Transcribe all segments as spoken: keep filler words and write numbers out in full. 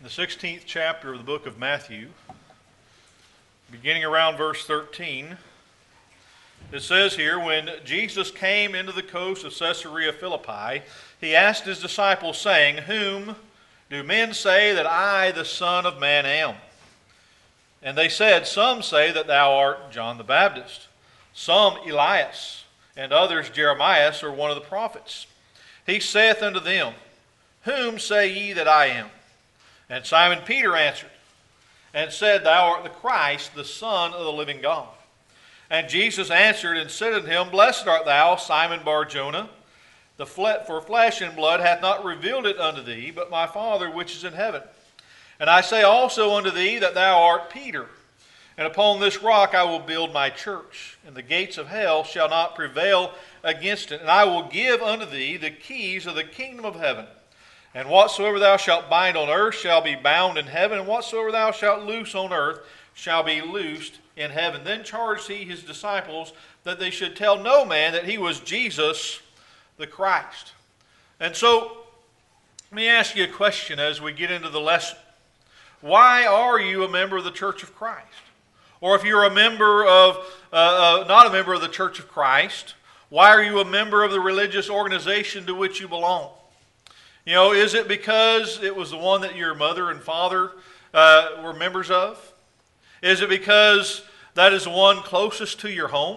the sixteenth chapter of the book of Matthew, beginning around verse thirteen, it says here, when Jesus came into the coast of Caesarea Philippi, he asked his disciples, saying, Whom do men say that I, the Son of Man, am? And they said, Some say that thou art John the Baptist, some Elias, and others Jeremias, or one of the prophets. He saith unto them, Whom say ye that I am? And Simon Peter answered, and said, Thou art the Christ, the Son of the living God. And Jesus answered and said unto him, Blessed art thou, Simon Bar-Jonah, the fle- for flesh and blood hath not revealed it unto thee, but my Father which is in heaven. And I say also unto thee that thou art Peter, and upon this rock I will build my church, and the gates of hell shall not prevail against it. And I will give unto thee the keys of the kingdom of heaven. And whatsoever thou shalt bind on earth shall be bound in heaven, and whatsoever thou shalt loose on earth shall be loosed in heaven. Then charged he his disciples that they should tell no man that he was Jesus the Christ. And so, let me ask you a question as we get into the lesson. Why are you a member of the Church of Christ? Or if you're a member of, uh, uh, not a member of the Church of Christ, why are you a member of the religious organization to which you belong? You know, is it because it was the one that your mother and father uh, were members of? Is it because that is the one closest to your home?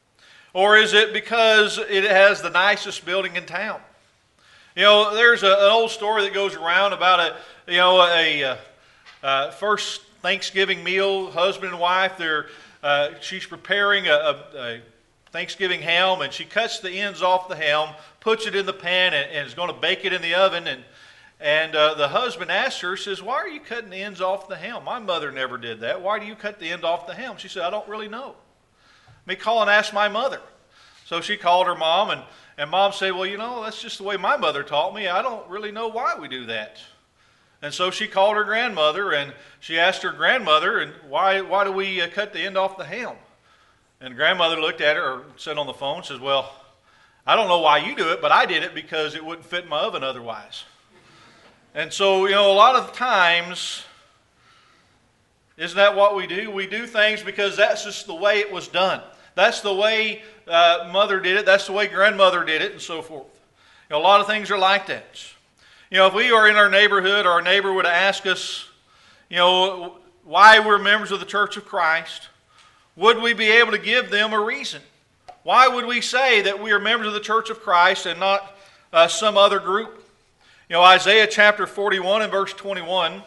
Or is it because it has the nicest building in town? You know, there's a, an old story that goes around about a, you know, a, a, a first Thanksgiving meal, husband and wife. They're uh, she's preparing a, a, a Thanksgiving ham, and she cuts the ends off the ham, puts it in the pan, and, and is going to bake it in the oven. And and uh, the husband asks her, says, "Why are you cutting the ends off the ham? My mother never did that. Why do you cut the end off the ham?" She said, "I don't really know. Let me call and ask my mother." So she called her mom, and and mom said, "Well, you know, that's just the way my mother taught me. I don't really know why we do that." And so she called her grandmother, and she asked her grandmother, "And why why do we uh, cut the end off the ham?" And grandmother looked at her, or said on the phone, says, "Well, I don't know why you do it, but I did it because it wouldn't fit in my oven otherwise." And so, you know, a lot of times, isn't that what we do? We do things because that's just the way it was done. That's the way uh, mother did it. That's the way grandmother did it, and so forth. You know, a lot of things are like that. You know, if we are in our neighborhood, or our neighbor would ask us, you know, why we're members of the Church of Christ, would we be able to give them a reason? Why would we say that we are members of the Church of Christ and not uh, some other group? You know, Isaiah chapter forty-one and verse twenty-one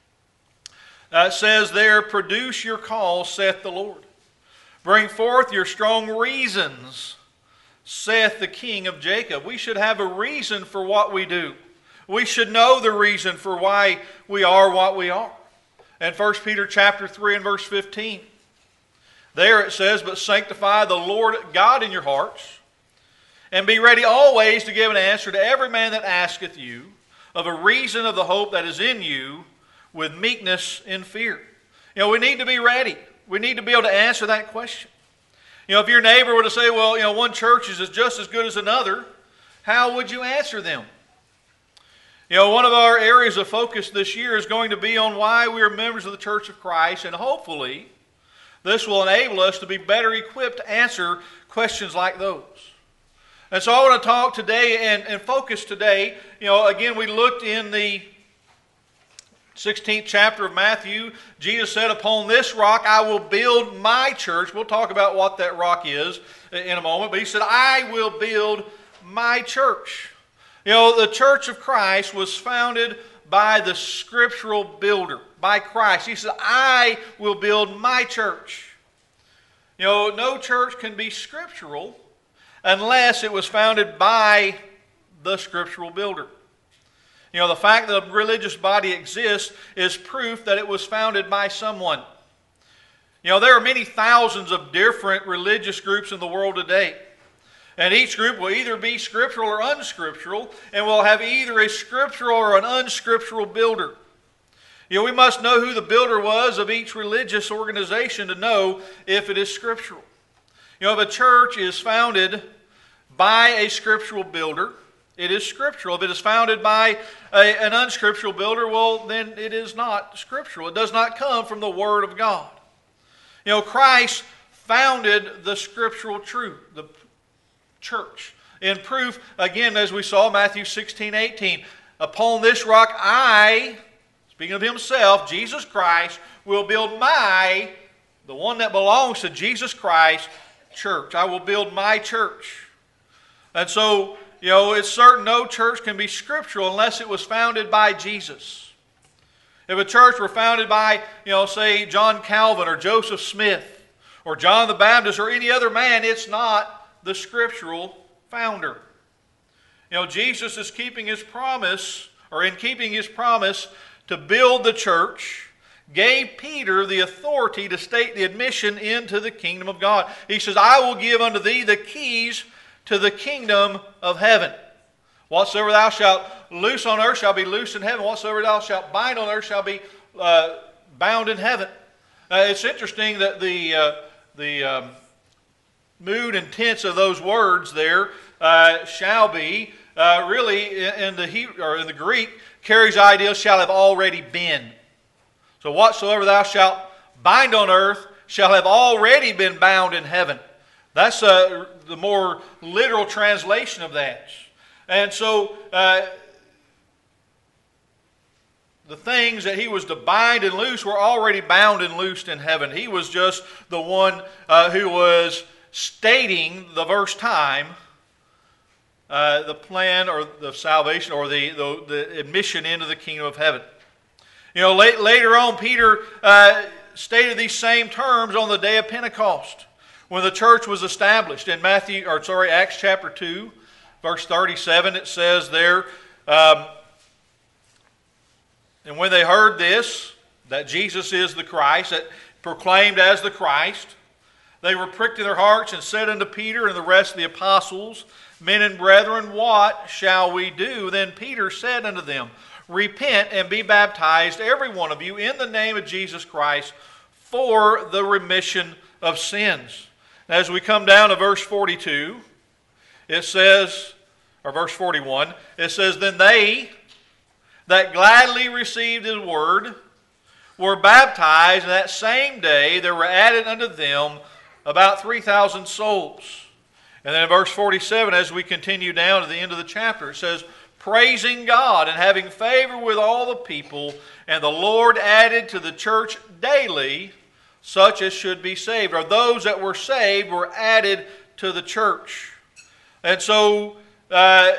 uh, says there, "Produce your cause, saith the Lord. Bring forth your strong reasons, saith the King of Jacob." We should have a reason for what we do. We should know the reason for why we are what we are. In First Peter chapter three and verse fifteen, there it says, "But sanctify the Lord God in your hearts, and be ready always to give an answer to every man that asketh you of a reason of the hope that is in you, with meekness and fear." You know, we need to be ready. We need to be able to answer that question. You know, if your neighbor were to say, "Well, you know, one church is just as good as another," how would you answer them? You know, one of our areas of focus this year is going to be on why we are members of the Church of Christ, and hopefully this will enable us to be better equipped to answer questions like those. And so I want to talk today and, and focus today. You know, again, we looked in the sixteenth chapter of Matthew. Jesus said, "Upon this rock I will build my church." We'll talk about what that rock is in a moment. But he said, "I will build my church." You know, the Church of Christ was founded by the scriptural builder, by Christ. He said, "I will build my church." You know, no church can be scriptural unless it was founded by the scriptural builder. You know, the fact that a religious body exists is proof that it was founded by someone. You know, there are many thousands of different religious groups in the world today. And each group will either be scriptural or unscriptural, and will have either a scriptural or an unscriptural builder. You know, we must know who the builder was of each religious organization to know if it is scriptural. You know, if a church is founded by a scriptural builder, it is scriptural. If it is founded by a, an unscriptural builder, well, then it is not scriptural. It does not come from the Word of God. You know, Christ founded the scriptural truth, the church. In proof, again, as we saw, Matthew sixteen, eighteen, upon this rock I, speaking of himself, Jesus Christ, will build my, the one that belongs to Jesus Christ, church. I will build my church. And so, you know, it's certain no church can be scriptural unless it was founded by Jesus. If a church were founded by, you know, say John Calvin or Joseph Smith or John the Baptist or any other man, it's not the scriptural founder. You know, Jesus is keeping his promise, or in keeping his promise to build the church, gave Peter the authority to state the admission into the kingdom of God. He says, I will give unto thee the keys to the kingdom of heaven. Whatsoever thou shalt loose on earth shall be loosed in heaven. Whatsoever thou shalt bind on earth shall be uh, bound in heaven. Uh, it's interesting that the, uh, the um, mood and tense of those words there, uh, shall be, uh, really in the Hebrew, or in the Greek, carries the idea shall have already been. So whatsoever thou shalt bind on earth shall have already been bound in heaven. That's uh, the more literal translation of that. And so uh, the things that he was to bind and loose were already bound and loosed in heaven. He was just the one uh, who was stating the first time uh, the plan or the salvation or the, the, the admission into the kingdom of heaven. You know, late, later on, Peter uh, stated these same terms on the day of Pentecost when the church was established. In Matthew, or sorry, Acts chapter two, verse thirty-seven, it says there, um, and when they heard this, that Jesus is the Christ, that proclaimed as the Christ, they were pricked in their hearts and said unto Peter and the rest of the apostles, Men and brethren, what shall we do? Then Peter said unto them, Repent and be baptized, every one of you, in the name of Jesus Christ, for the remission of sins. As we come down to verse forty-two, it says, or verse forty-one, it says, Then they that gladly received his word were baptized, and that same day there were added unto them about three thousand souls. And then in verse forty-seven, as we continue down to the end of the chapter, it says, Praising God and having favor with all the people, and the Lord added to the church daily such as should be saved. Or those that were saved were added to the church. And so uh,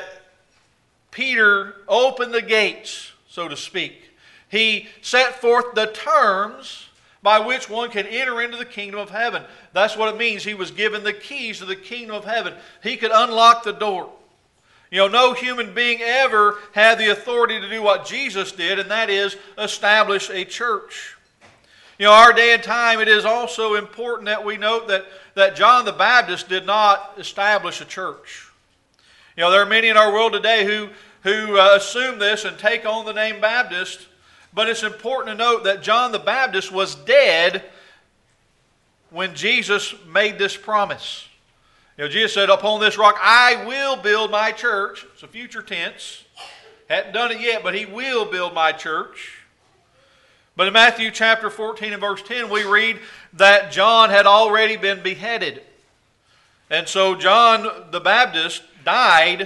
Peter opened the gates, so to speak. He set forth the terms by which one can enter into the kingdom of heaven. That's what it means. He was given the keys to the kingdom of heaven. He could unlock the door. You know, no human being ever had the authority to do what Jesus did, and that is establish a church. You know, our day and time, it is also important that we note that, that John the Baptist did not establish a church. You know, there are many in our world today who, who uh, assume this and take on the name Baptist, but it's important to note that John the Baptist was dead when Jesus made this promise. You know, Jesus said, Upon this rock I will build my church. It's a future tense. Hadn't done it yet, but he will build my church. But in Matthew chapter fourteen and verse ten, we read that John had already been beheaded. And so John the Baptist died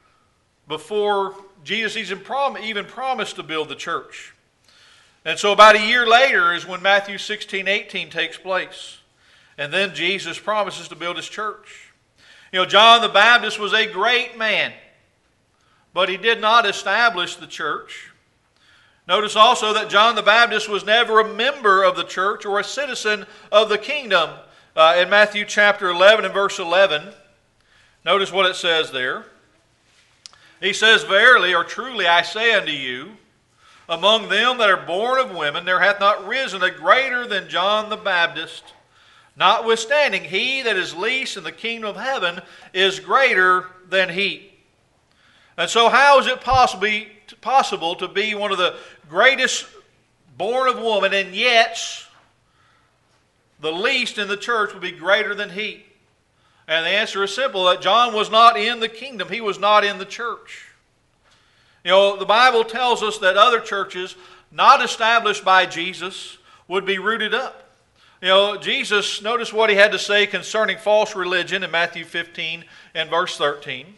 before Jesus even promised to build the church. And so about a year later is when Matthew sixteen, eighteen takes place. And then Jesus promises to build his church. You know, John the Baptist was a great man, but he did not establish the church. Notice also that John the Baptist was never a member of the church or a citizen of the kingdom. Uh, in Matthew chapter eleven and verse eleven, notice what it says there. He says, Verily or truly I say unto you, among them that are born of women there hath not risen a greater than John the Baptist. Notwithstanding, he that is least in the kingdom of heaven is greater than he. And so how is it possible, possible to be one of the greatest born of woman, and yet the least in the church would be greater than he? And the answer is simple, that John was not in the kingdom. He was not in the church. You know, the Bible tells us that other churches not established by Jesus would be rooted up. You know, Jesus, notice what he had to say concerning false religion in Matthew fifteen and verse thirteen.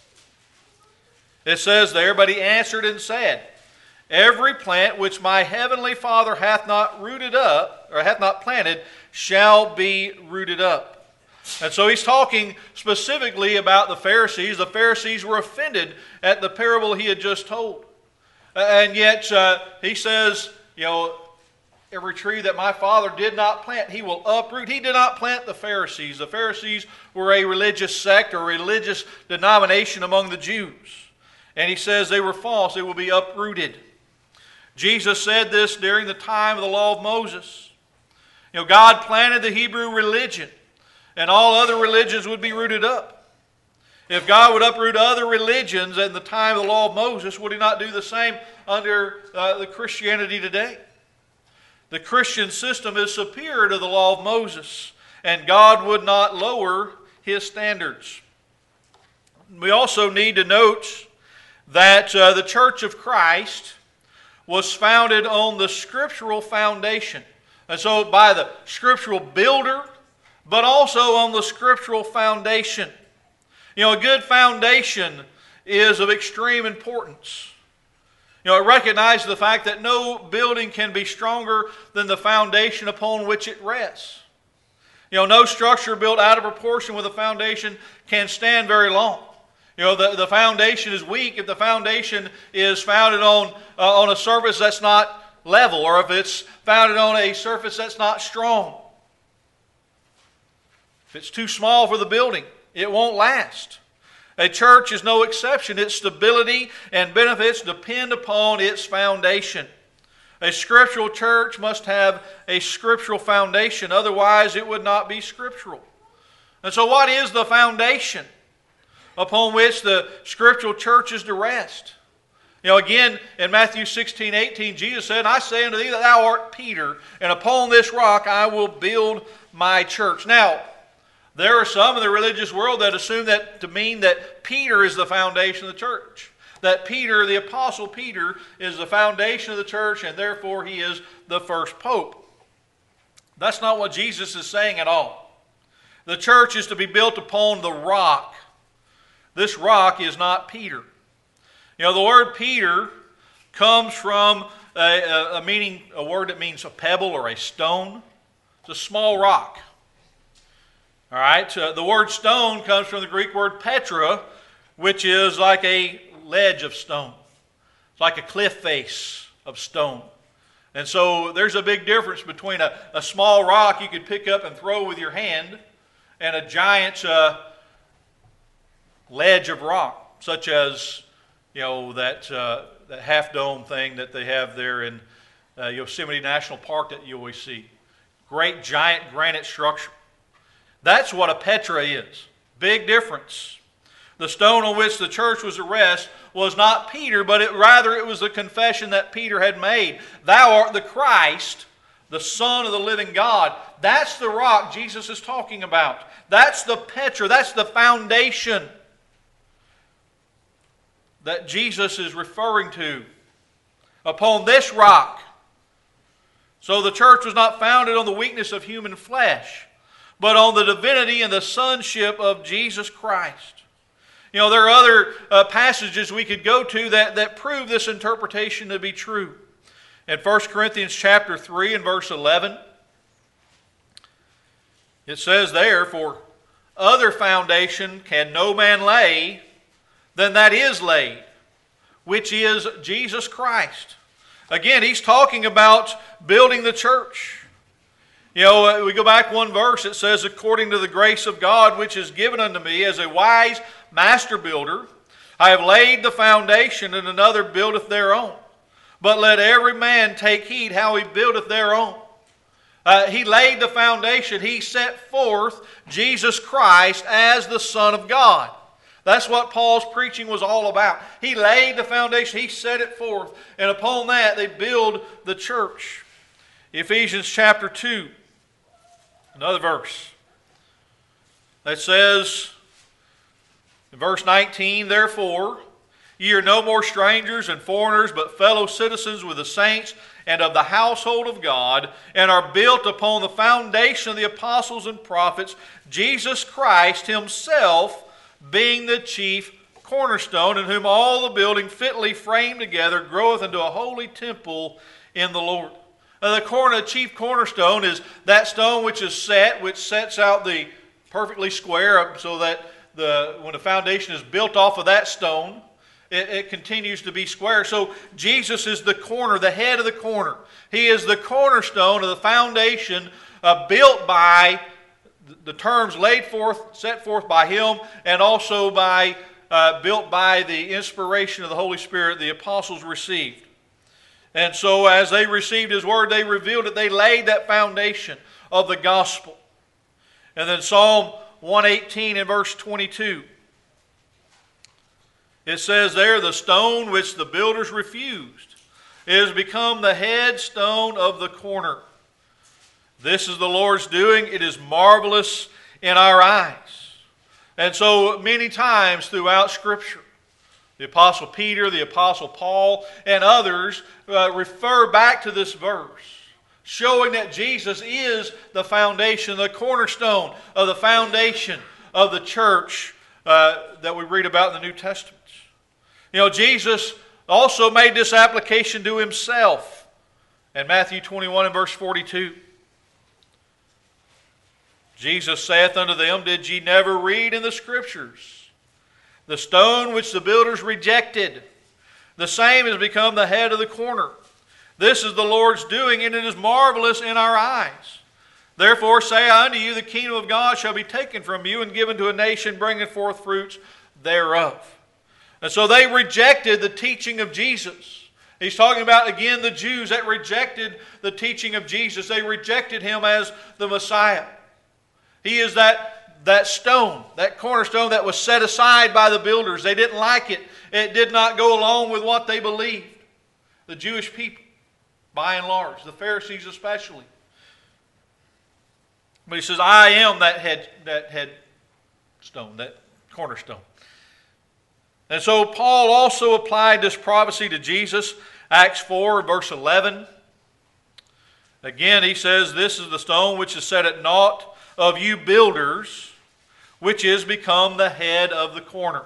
It says there, "But he answered and said, Every plant which my heavenly Father hath not rooted up, or hath not planted, shall be rooted up." And so he's talking specifically about the Pharisees. The Pharisees were offended at the parable he had just told. And yet uh, he says, you know, every tree that my Father did not plant, he will uproot. He did not plant the Pharisees. The Pharisees were a religious sect or religious denomination among the Jews. And he says they were false. They will be uprooted. Jesus said this during the time of the law of Moses. You know, God planted the Hebrew religion, and all other religions would be rooted up. If God would uproot other religions in the time of the law of Moses, would he not do the same under uh, the Christianity today? The Christian system is superior to the law of Moses, and God would not lower his standards. We also need to note that uh, the Church of Christ was founded on the scriptural foundation. And so by the scriptural builder, but also on the scriptural foundation. You know, a good foundation is of extreme importance. You know, it recognizes the fact that no building can be stronger than the foundation upon which it rests. You know, no structure built out of proportion with a foundation can stand very long. You know, the, the foundation is weak if the foundation is founded on, uh, on a surface that's not level, or if it's founded on a surface that's not strong. If it's too small for the building, it won't last. A church is no exception. Its stability and benefits depend upon its foundation. A scriptural church must have a scriptural foundation, otherwise it would not be scriptural. And so what is the foundation upon which the scriptural church is to rest? You know, again, in Matthew sixteen, eighteen, Jesus said, "I say unto thee that thou art Peter, and upon this rock I will build my church." Now, there are some in the religious world that assume that to mean that Peter is the foundation of the church. That Peter, the Apostle Peter, is the foundation of the church, and therefore he is the first pope. That's not what Jesus is saying at all. The church is to be built upon the rock. This rock is not Peter. You know, the word Peter comes from a, a, a meaning, a word that means a pebble or a stone. It's a small rock. All right, uh, the word stone comes from the Greek word petra, which is like a ledge of stone. It's like a cliff face of stone. And so there's a big difference between a, a small rock you could pick up and throw with your hand and a giant uh, ledge of rock, such as, you know, that, uh, that half-dome thing that they have there in uh, Yosemite National Park that you always see. Great giant granite structure. That's what a petra is. Big difference. The stone on which the church was to rest was not Peter, but it, rather it was the confession that Peter had made. Thou art the Christ, the Son of the living God. That's the rock Jesus is talking about. That's the petra. That's the foundation that Jesus is referring to. Upon this rock. So the church was not founded on the weakness of human flesh, but on the divinity and the sonship of Jesus Christ. You know, there are other uh, passages we could go to that, that prove this interpretation to be true. In First Corinthians chapter three and verse eleven, it says there, "For other foundation can no man lay than that is laid, which is Jesus Christ." Again, he's talking about building the church. You know, we go back one verse, it says, "According to the grace of God which is given unto me as a wise master builder, I have laid the foundation, and another buildeth thereon. But let every man take heed how he buildeth thereon." Uh, he laid the foundation. He set forth Jesus Christ as the Son of God. That's what Paul's preaching was all about. He laid the foundation. He set it forth. And upon that, they build the church. Ephesians chapter two. Another verse. It says in verse nineteen, "Therefore ye are no more strangers and foreigners, but fellow citizens with the saints and of the household of God, and are built upon the foundation of the apostles and prophets, Jesus Christ himself being the chief cornerstone, in whom all the building fitly framed together groweth into a holy temple in the Lord." Now, the corner, the chief cornerstone is that stone which is set, which sets out the perfectly square, so that the when the foundation is built off of that stone, it, it continues to be square. So Jesus is the corner, the head of the corner. He is the cornerstone of the foundation uh, built by the terms laid forth, set forth by Him, and also by uh, built by the inspiration of the Holy Spirit the apostles received. And so as they received His Word, they revealed it. They laid that foundation of the gospel. And then Psalm one eighteen and verse twenty-two. It says there, "The stone which the builders refused is become the headstone of the corner. This is the Lord's doing. It is marvelous in our eyes." And so many times throughout Scripture, the Apostle Peter, the Apostle Paul, and others uh, refer back to this verse, showing that Jesus is the foundation, the cornerstone of the foundation of the church uh, that we read about in the New Testament. You know, Jesus also made this application to Himself in Matthew twenty-one and verse forty-two. "Jesus saith unto them, Did ye never read in the Scriptures, the stone which the builders rejected, the same has become the head of the corner. This is the Lord's doing, and it is marvelous in our eyes. Therefore say I unto you, the kingdom of God shall be taken from you and given to a nation bringing forth fruits thereof." And so they rejected the teaching of Jesus. He's talking about, again, the Jews that rejected the teaching of Jesus. They rejected Him as the Messiah. He is that, that stone, that cornerstone that was set aside by the builders. They didn't like it. It did not go along with what they believed. The Jewish people, by and large, the Pharisees especially. But He says, "I am that head, that headstone, that cornerstone." And so Paul also applied this prophecy to Jesus. Acts four, verse eleven. Again, he says, "This is the stone which is set at naught of you builders, which is become the head of the corner."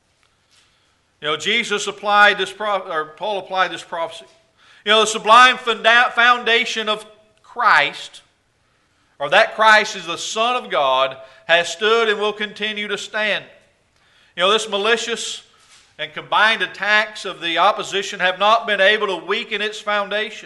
You know, Jesus applied this, or Paul applied this prophecy. You know, the sublime foundation of Christ, or that Christ is the Son of God, has stood and will continue to stand. You know, this malicious and combined attacks of the opposition have not been able to weaken its foundation.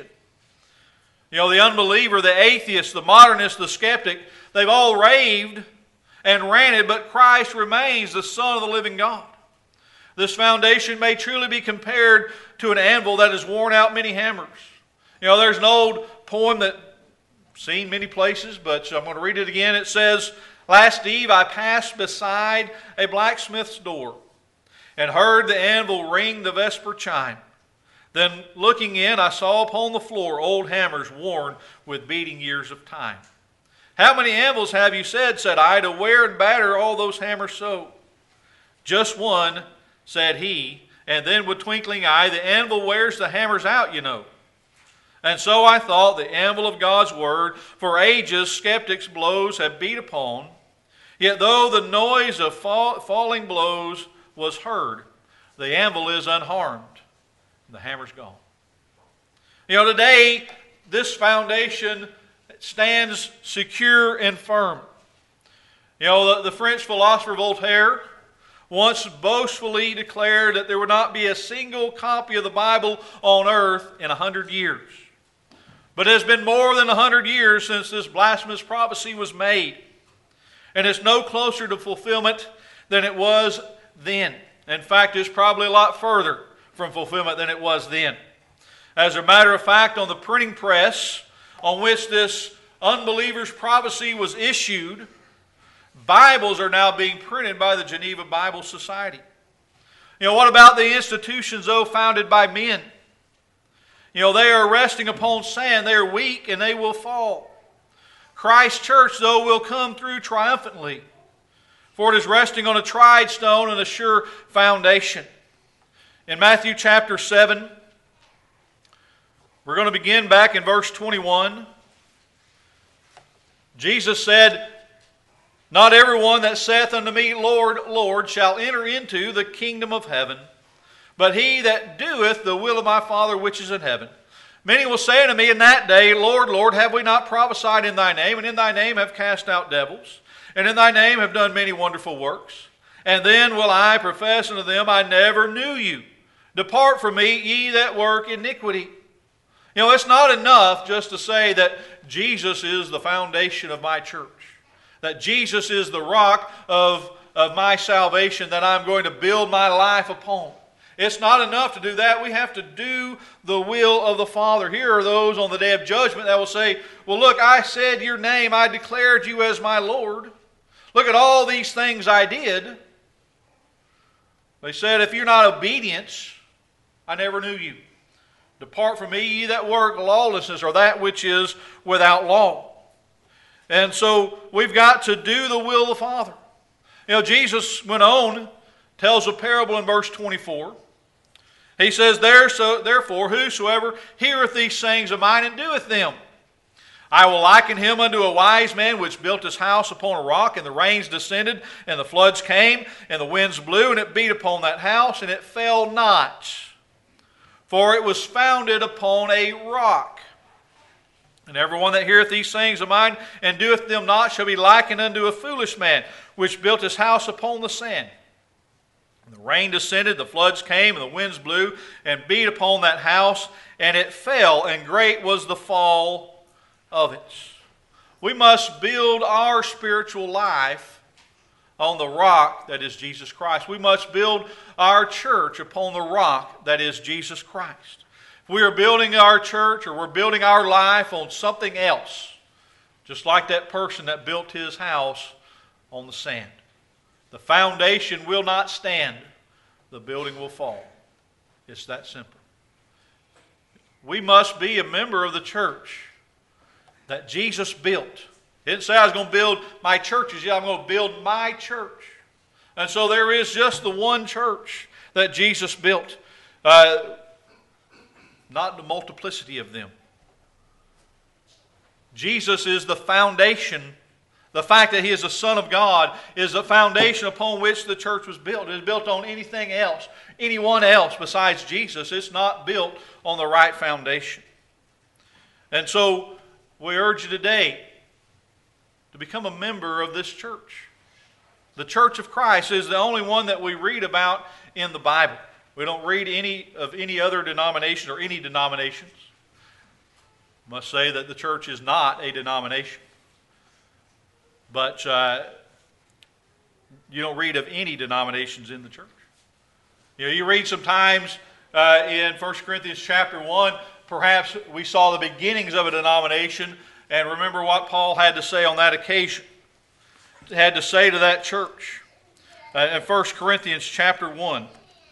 You know, the unbeliever, the atheist, the modernist, the skeptic, they've all raved and ranted, but Christ remains the Son of the living God. This foundation may truly be compared to an anvil that has worn out many hammers. You know, there's an old poem that I've seen many places, but I'm going to read it again. It says, "Last eve I passed beside a blacksmith's door, and heard the anvil ring the vesper chime. Then looking in, I saw upon the floor old hammers worn with beating years of time. 'How many anvils have you said,' said I, 'to wear and batter all those hammers so?' 'Just one,' said he, and then with twinkling eye, 'The anvil wears the hammers out, you know.' And so I thought, the anvil of God's word, for ages skeptics' blows have beat upon. Yet though the noise of fall, falling blows was heard, the anvil is unharmed, and the hammer's gone." You know, today, this foundation stands secure and firm. You know, the, the French philosopher Voltaire once boastfully declared that there would not be a single copy of the Bible on earth in a hundred years. But it has been more than a hundred years since this blasphemous prophecy was made. And it's no closer to fulfillment than it was then. In fact, it's probably a lot further from fulfillment than it was then. As a matter of fact, on the printing press on which this unbeliever's prophecy was issued, Bibles are now being printed by the Geneva Bible Society. You know, what about the institutions, though, founded by men? You know, they are resting upon sand. They are weak and they will fall. Christ's church, though, will come through triumphantly. for it is resting on a tried stone and a sure foundation. In Matthew chapter seven, we're going to begin back in verse twenty-one. Jesus said, "Not everyone that saith unto me, Lord, Lord, shall enter into the kingdom of heaven, but he that doeth the will of my Father which is in heaven. Many will say unto me in that day, Lord, Lord, have we not prophesied in thy name, and in thy name have cast out devils, and in thy name have done many wonderful works? And then will I profess unto them, I never knew you. Depart from me, ye that work iniquity." You know, it's not enough just to say that Jesus is the foundation of my church, that Jesus is the rock of, of my salvation that I'm going to build my life upon. It's not enough to do that. We have to do the will of the Father. Here are those on the day of judgment that will say, well, look, I said your name. I declared you as my Lord. Look at all these things I did. They said, if you're not obedient, I never knew you. Depart from me, ye that work lawlessness, or that which is without law. And so we've got to do the will of the Father. You know, Jesus went on, tells a parable in verse twenty-four. He says, there, so, therefore, whosoever heareth these sayings of mine and doeth them, I will liken him unto a wise man which built his house upon a rock, and the rains descended, and the floods came, and the winds blew, and it beat upon that house, and it fell not. For it was founded upon a rock. And everyone that heareth these sayings of mine and doeth them not shall be likened unto a foolish man, which built his house upon the sand. And the rain descended, the floods came, and the winds blew, and beat upon that house, and it fell, and great was the fall of it. We must build our spiritual life on the rock that is Jesus Christ. We must build our church upon the rock that is Jesus Christ. If we are building our church or we're building our life on something else, just like that person that built his house on the sand, the foundation will not stand. The building will fall. It's that simple. We must be a member of the church that Jesus built. He didn't say I was going to build my churches. Yeah, I'm going to build my church. And so there is just the one church that Jesus built. Uh, not the multiplicity of them. Jesus is the foundation. The fact that He is the Son of God is the foundation upon which the church was built. It is built on anything else, anyone else besides Jesus. It's not built on the right foundation. And so we urge you today to become a member of this church. The Church of Christ is the only one that we read about in the Bible. We don't read any of any other denomination or any denominations. I must say that the church is not a denomination. But uh, you don't read of any denominations in the church. You know, you read sometimes uh, in First Corinthians chapter one, perhaps we saw the beginnings of a denomination, and remember what Paul had to say on that occasion. He had to say to that church uh, in First Corinthians chapter one.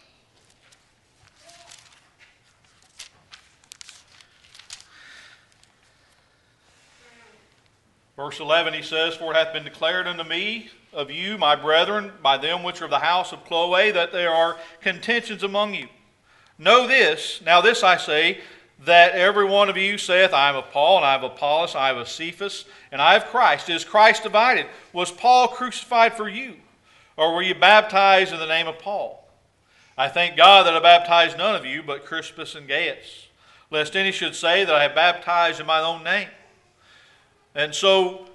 Verse eleven, he says, "For it hath been declared unto me of you, my brethren, by them which are of the house of Chloe, that there are contentions among you. Know this, now this I say, that every one of you saith, I am of Paul, and I am of Apollos, I am of Cephas, and I of Christ. Is Christ divided? Was Paul crucified for you? Or were you baptized in the name of Paul? I thank God that I baptized none of you, but Crispus and Gaius, lest any should say that I have baptized in my own name." And so,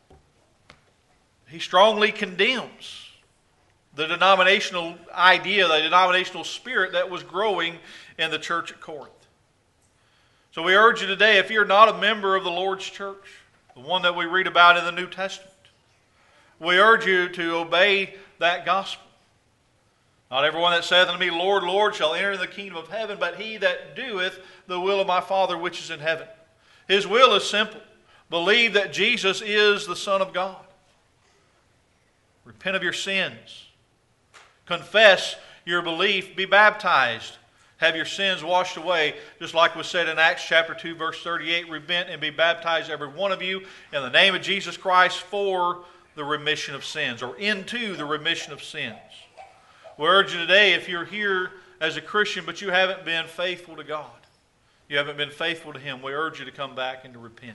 he strongly condemns the denominational idea, the denominational spirit that was growing in the church at Corinth. So we urge you today, if you're not a member of the Lord's church, the one that we read about in the New Testament, we urge you to obey that gospel. Not everyone that saith unto me, Lord, Lord, shall enter the kingdom of heaven, but he that doeth the will of my Father which is in heaven. His will is simple. Believe that Jesus is the Son of God. Repent of your sins. Confess your belief. Be baptized. Have your sins washed away, just like was said in Acts chapter two, verse thirty-eight. Repent and be baptized, every one of you, in the name of Jesus Christ for the remission of sins, or into the remission of sins. We urge you today, if you're here as a Christian but you haven't been faithful to God, you haven't been faithful to Him, we urge you to come back and to repent.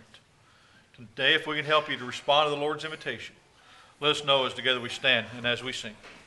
Today, if we can help you to respond to the Lord's invitation, let us know as together we stand and as we sing.